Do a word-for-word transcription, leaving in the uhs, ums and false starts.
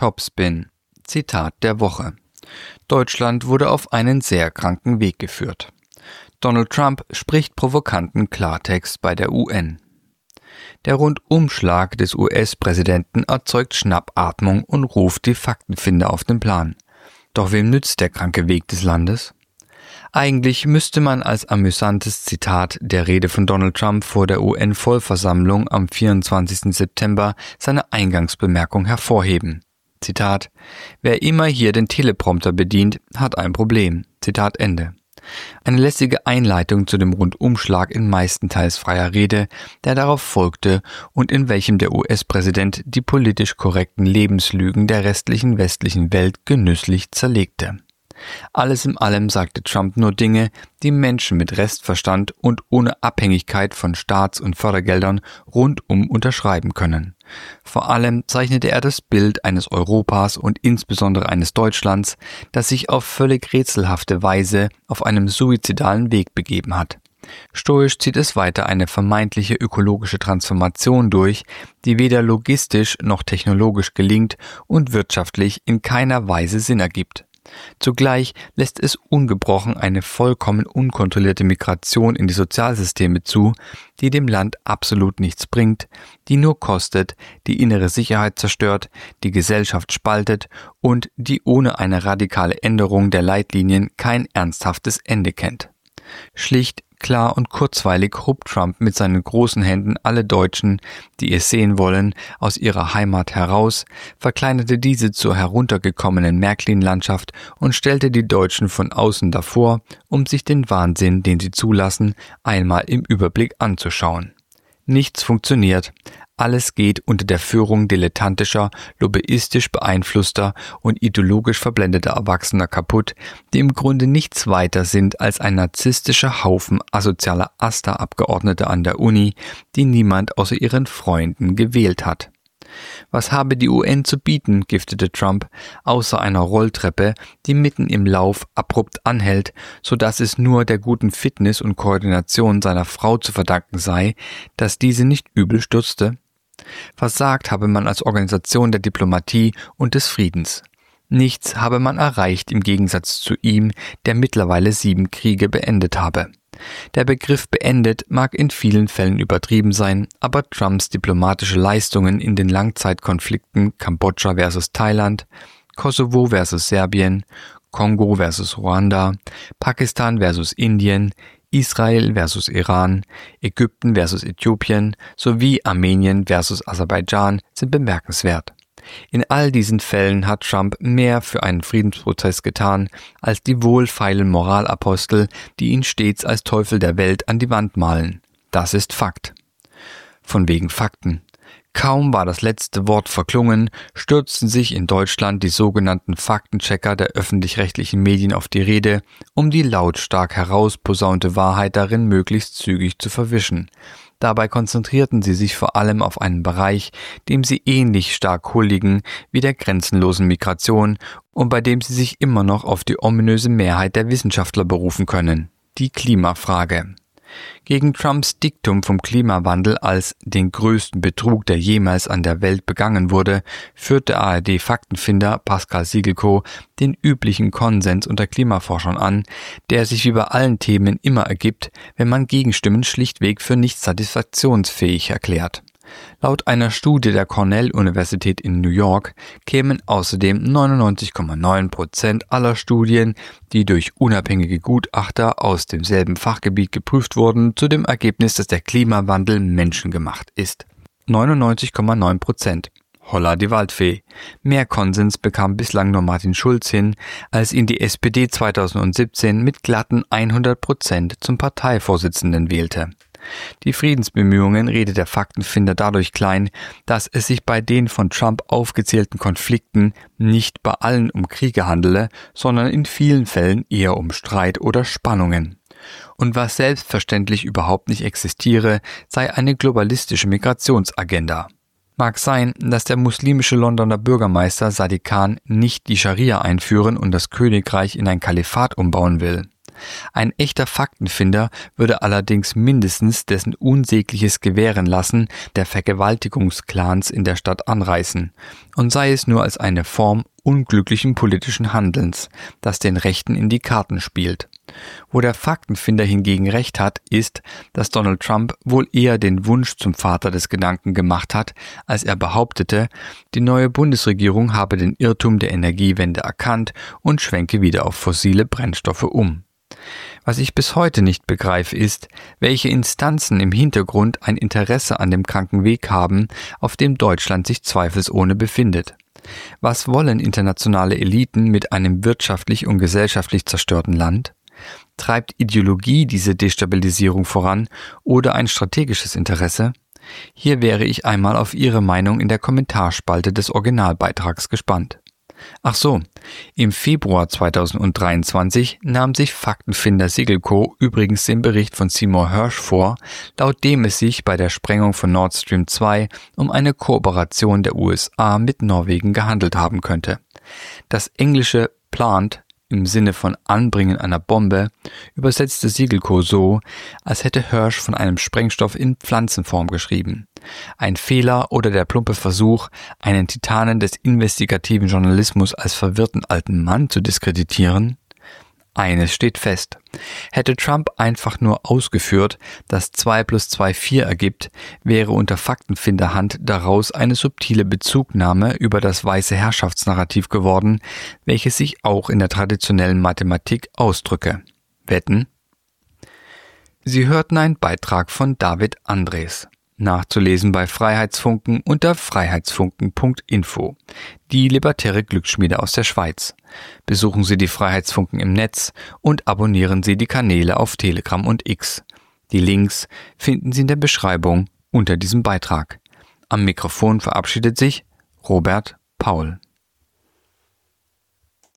Topspin. Zitat der Woche. Deutschland wurde auf einen sehr kranken Weg geführt. Donald Trump spricht provokanten Klartext bei der U N. Der Rundumschlag des U S-Präsidenten erzeugt Schnappatmung und ruft die Faktenfinder auf den Plan. Doch wem nützt der kranke Weg des Landes? Eigentlich müsste man als amüsantes Zitat der Rede von Donald Trump vor der U N-Vollversammlung am vierundzwanzigsten September seine Eingangsbemerkung hervorheben. Zitat: Wer immer hier den Teleprompter bedient, hat ein Problem. Zitat Ende. Eine lässige Einleitung zu dem Rundumschlag in meistenteils freier Rede, der darauf folgte und in welchem der U S-Präsident die politisch korrekten Lebenslügen der restlichen westlichen Welt genüsslich zerlegte. Alles in allem sagte Trump nur Dinge, die Menschen mit Restverstand und ohne Abhängigkeit von Staats- und Fördergeldern rundum unterschreiben können. Vor allem zeichnete er das Bild eines Europas und insbesondere eines Deutschlands, das sich auf völlig rätselhafte Weise auf einem suizidalen Weg begeben hat. Stoisch zieht es weiter eine vermeintliche ökologische Transformation durch, die weder logistisch noch technologisch gelingt und wirtschaftlich in keiner Weise Sinn ergibt. Zugleich lässt es ungebrochen eine vollkommen unkontrollierte Migration in die Sozialsysteme zu, die dem Land absolut nichts bringt, die nur kostet, die innere Sicherheit zerstört, die Gesellschaft spaltet und die ohne eine radikale Änderung der Leitlinien kein ernsthaftes Ende kennt. Schlicht, klar und kurzweilig hob Trump mit seinen großen Händen alle Deutschen, die es sehen wollen, aus ihrer Heimat heraus, verkleinerte diese zur heruntergekommenen Märklin-Landschaft und stellte die Deutschen von außen davor, um sich den Wahnsinn, den sie zulassen, einmal im Überblick anzuschauen. Nichts funktioniert. Alles geht unter der Führung dilettantischer, lobbyistisch beeinflusster und ideologisch verblendeter Erwachsener kaputt, die im Grunde nichts weiter sind als ein narzisstischer Haufen asozialer AStA-Abgeordneter an der Uni, die niemand außer ihren Freunden gewählt hat. Was habe die U N zu bieten, giftete Trump, außer einer Rolltreppe, die mitten im Lauf abrupt anhält, so dass es nur der guten Fitness und Koordination seiner Frau zu verdanken sei, dass diese nicht übel stürzte? Versagt habe man als Organisation der Diplomatie und des Friedens. Nichts habe man erreicht im Gegensatz zu ihm, der mittlerweile sieben Kriege beendet habe. Der Begriff beendet mag in vielen Fällen übertrieben sein, aber Trumps diplomatische Leistungen in den Langzeitkonflikten Kambodscha versus Thailand, Kosovo versus Serbien, Kongo versus Ruanda, Pakistan versus Indien, Israel versus Iran, Ägypten versus Äthiopien sowie Armenien versus Aserbaidschan sind bemerkenswert. In all diesen Fällen hat Trump mehr für einen Friedensprozess getan, als die wohlfeilen Moralapostel, die ihn stets als Teufel der Welt an die Wand malen. Das ist Fakt. Von wegen Fakten. Kaum war das letzte Wort verklungen, stürzten sich in Deutschland die sogenannten Faktenchecker der öffentlich-rechtlichen Medien auf die Rede, um die lautstark herausposaunte Wahrheit darin möglichst zügig zu verwischen. Dabei konzentrierten sie sich vor allem auf einen Bereich, dem sie ähnlich stark huldigen wie der grenzenlosen Migration und bei dem sie sich immer noch auf die ominöse Mehrheit der Wissenschaftler berufen können: die Klimafrage. Gegen Trumps Diktum vom Klimawandel als den größten Betrug, der jemals an der Welt begangen wurde, führt der A R D-Faktenfinder Pascal Siegelko den üblichen Konsens unter Klimaforschern an, der sich wie bei allen Themen immer ergibt, wenn man Gegenstimmen schlichtweg für nicht satisfaktionsfähig erklärt. Laut einer Studie der Cornell-Universität in New York kämen außerdem neunundneunzig Komma neun Prozent aller Studien, die durch unabhängige Gutachter aus demselben Fachgebiet geprüft wurden, zu dem Ergebnis, dass der Klimawandel menschengemacht ist. neunundneunzig Komma neun Prozent. Holla die Waldfee. Mehr Konsens bekam bislang nur Martin Schulz hin, als ihn die S P D zweitausendsiebzehn mit glatten hundert Prozent zum Parteivorsitzenden wählte. Die Friedensbemühungen redet der Faktenfinder dadurch klein, dass es sich bei den von Trump aufgezählten Konflikten nicht bei allen um Kriege handele, sondern in vielen Fällen eher um Streit oder Spannungen. Und was selbstverständlich überhaupt nicht existiere, sei eine globalistische Migrationsagenda. Mag sein, dass der muslimische Londoner Bürgermeister Sadiq Khan nicht die Scharia einführen und das Königreich in ein Kalifat umbauen will. Ein echter Faktenfinder würde allerdings mindestens dessen unsägliches Gewähren lassen der Vergewaltigungsclans in der Stadt anreißen, und sei es nur als eine Form unglücklichen politischen Handelns, das den Rechten in die Karten spielt. Wo der Faktenfinder hingegen recht hat, ist, dass Donald Trump wohl eher den Wunsch zum Vater des Gedanken gemacht hat, als er behauptete, die neue Bundesregierung habe den Irrtum der Energiewende erkannt und schwenke wieder auf fossile Brennstoffe um. Was ich bis heute nicht begreife, ist, welche Instanzen im Hintergrund ein Interesse an dem kranken Weg haben, auf dem Deutschland sich zweifelsohne befindet. Was wollen internationale Eliten mit einem wirtschaftlich und gesellschaftlich zerstörten Land? Treibt Ideologie diese Destabilisierung voran oder ein strategisches Interesse? Hier wäre ich einmal auf Ihre Meinung in der Kommentarspalte des Originalbeitrags gespannt. Ach so, im Februar zweitausenddreiundzwanzig nahm sich Faktenfinder Segelco übrigens den Bericht von Seymour Hersh vor, laut dem es sich bei der Sprengung von Nord Stream zwei um eine Kooperation der U S A mit Norwegen gehandelt haben könnte. Das englische Plant im Sinne von Anbringen einer Bombe übersetzte Segelco so, als hätte Hersh von einem Sprengstoff in Pflanzenform geschrieben. Ein Fehler oder der plumpe Versuch, einen Titanen des investigativen Journalismus als verwirrten alten Mann zu diskreditieren? Eines steht fest. Hätte Trump einfach nur ausgeführt, dass zwei plus zwei vier ergibt, wäre unter Faktenfinderhand daraus eine subtile Bezugnahme über das weiße Herrschaftsnarrativ geworden, welches sich auch in der traditionellen Mathematik ausdrücke. Wetten? Sie hörten einen Beitrag von David Andres. Nachzulesen bei Freiheitsfunken unter freiheitsfunken punkt info. Die libertäre Glücksschmiede aus der Schweiz. Besuchen Sie die Freiheitsfunken im Netz und abonnieren Sie die Kanäle auf Telegram und X. Die Links finden Sie in der Beschreibung unter diesem Beitrag. Am Mikrofon verabschiedet sich Robert Paul.